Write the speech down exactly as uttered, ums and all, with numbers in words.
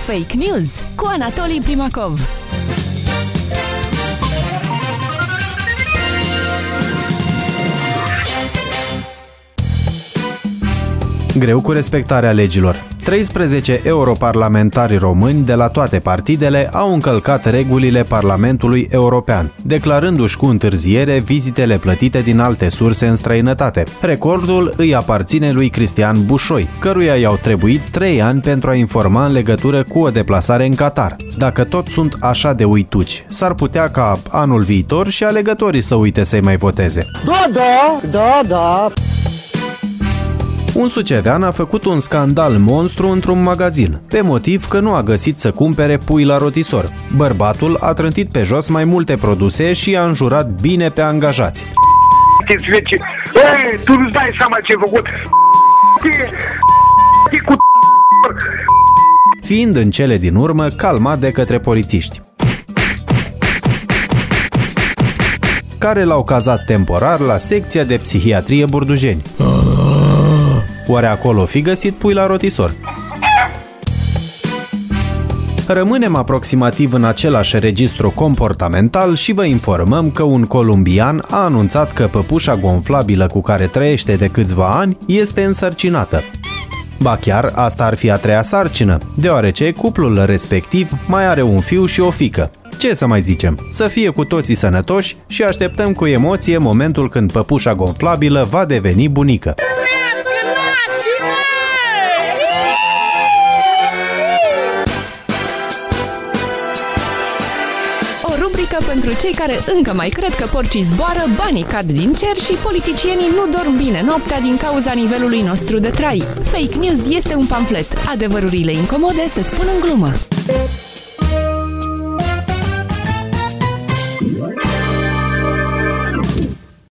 Fake News cu Anatolii Primacov. Greu cu respectarea legilor. treisprezece europarlamentari români de la toate partidele au încălcat regulile Parlamentului European, declarându-și cu întârziere vizitele plătite din alte surse în străinătate. Recordul îi aparține lui Cristian Bușoi, căruia i-au trebuit trei ani pentru a informa în legătură cu o deplasare în Qatar. Dacă tot sunt așa de uituci, s-ar putea ca anul viitor și alegătorii să uite să-i mai voteze. Da, da, da, da. Un sucevean a făcut un scandal monstru într-un magazin, pe motiv că nu a găsit să cumpere pui la rotisor. Bărbatul a trântit pe jos mai multe produse și i-a înjurat bine pe angajați. Ei, tu nu-ți dai seama ce ai făcut? Fiind în cele din urmă calmat de către polițiști, care l-au cazat temporar la secția de psihiatrie Burdujeni. Oare acolo fi găsit pui la rotisor? Rămânem aproximativ în același registru comportamental și vă informăm că un columbian a anunțat că păpușa gonflabilă cu care trăiește de câțiva ani este însărcinată. Ba chiar asta ar fi a treia sarcină, deoarece cuplul respectiv mai are un fiu și o fiică. Ce să mai zicem? Să fie cu toții sănătoși și așteptăm cu emoție momentul când păpușa gonflabilă va deveni bunică. Rubrică pentru cei care încă mai cred că porcii zboară, banii cad din cer și politicienii nu dorm bine noaptea din cauza nivelului nostru de trai. Fake News este un pamflet. Adevărurile incomode se spun în glumă.